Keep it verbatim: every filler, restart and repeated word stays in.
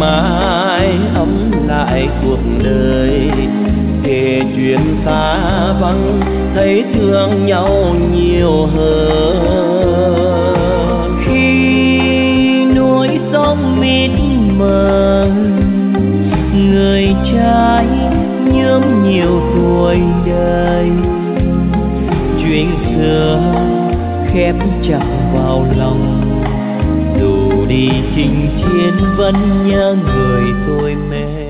mãi ấm lại cuộc đời. Kể chuyện xa vắng thấy thương nhau nhiều hơn. Khi núi sông mịt mờ, người trai nhuốm nhiều tuổi đời. Chuyện xưa khép chặt vào lòng, dù đi chinh chiến vẫn nhớ người tôi mến.